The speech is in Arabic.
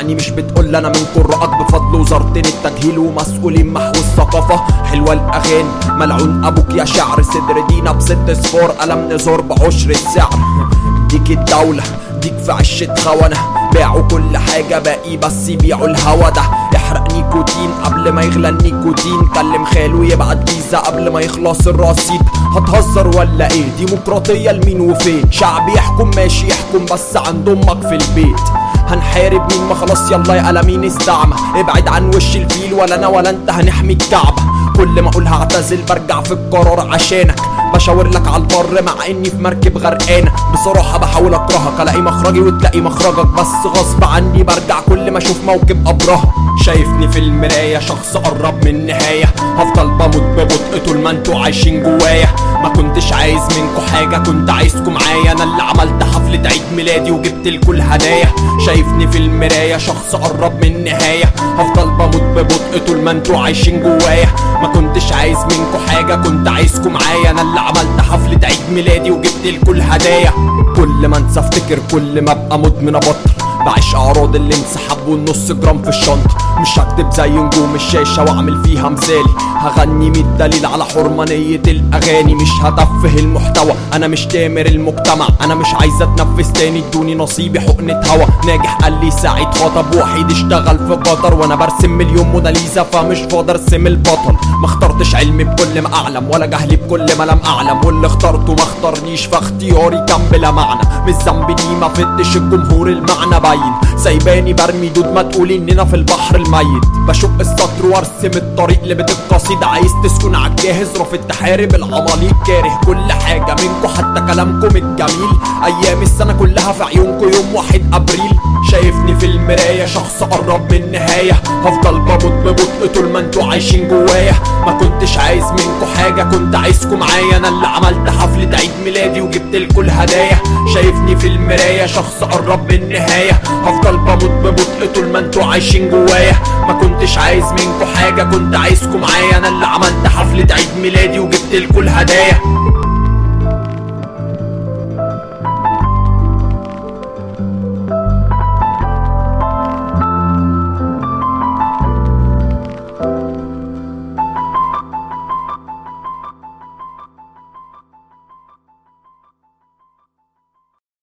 بتسمعني مش بتقول انا من قراءك بفضل وزارتين التجهيل ومسؤولين محو الثقافة. حلوة الاغاني ملعون ابوك يا شعر، صدر دينا ب6 صفار، قلم نزار بعشر السعر. ديك الدولة ديك في عشة خونة، باعوا كل حاجة باقي بس يبيعوا الهوا ده. احرق نيكوتين قبل ما يغلى النيكوتين، كلم خاله يبعت فيزا قبل ما يخلص الرصيد. هتهزر ولا ايه؟ ديمقراطية لمين وفين؟ شعب يحكم ماشي يحكم بس عند امك في البيت. هنحارب مين؟ ما خلاص يلا يا قلمين استعمى، ابعد عن وش الفيل ولا انا ولا انت هنحمي الكعبة. كل ما اقول هعتزل برجع في القرار عشانك، بشاور لك على البر مع اني في مركب غرقانه. بصراحه بحاول اكرهك، الاقي مخرجي وتلاقي مخرجك، بس غصب عني برجع كل ما اشوف موكب ابرهه. شايفني في المرايه شخص قرب من النهايه، هفضل بموت ببطء طول ما انتوا عايشين جوايا. ما كنتش عايز منكوا حاجه، كنت عايزكم معايا، انا اللي عملت حفله عيد ميلادي وجبت لكم الهدايا. شايفني في المرايه شخص قرب من النهايه، هفضل بموت ببطء طول ما انتوا عايشين جوايا. ما كنتش عايز منكوا حاجه، كنت عايزكم معايا، انا اللي عملت حفلة عيد ميلادي وجبت لكم الهدايا. كل ما انسى افتكر، كل ما ابقى مدمن ابطل، بعيش اعراض الانسحاب والنص جرام في الشنطة. مش هكتب زي نجوم الشاشة واعمل فيها مثالي، هغني 100 دليل على حرمانية الاغاني. مش هتفه المحتوى، انا مش تامر المجتمع، انا مش عايز اتنفس تاني، ادوني نصيبي حقنة هوا. ناجح قال لي سعيد خطب وحيد اشتغل في قطر، وانا برسم مليون موناليزا فمش فاضي ارسم البطل. ما اخترتش علمي بكل ما اعلم ولا جهلي بكل ما لم اعلم، واللي اخترته ما اختارنيش فاختياري كان بلا معنى. مش ذنبي اني ما فتش الجمهور المعنى باين، سايباني برمي دود ما تقولي اننا في البحر الميت. بشق السطر وارسم الطريق لبيت القصيدة، عايز تسكن عالجاهز رافض تحارب العماليق. كاره كل حاجة منكو حتى كلامكم الجميل، ايام السنة كلها في عيونكو يوم 1 ابريل. شايفني في المراية شخص قرب من النهاية، هفضل بموت ببطء طول ما انتوا عايشين جوايا. ما كنتش عايز منكو حاجة، كنت عايزكم معايا، انا اللي عملت حفلة عيد ميلادي وجبت لكم الهدايا. شايفني في المراية شخص قرب من النهاية، هفضل بموت ببطء طول ما انتوا عايشين جوايا. ما كنتش عايز منكو حاجة، كنت عايزكم معايا، انا اللي عملت حفلة عيد ميلادي وجبت لكم الهدايا.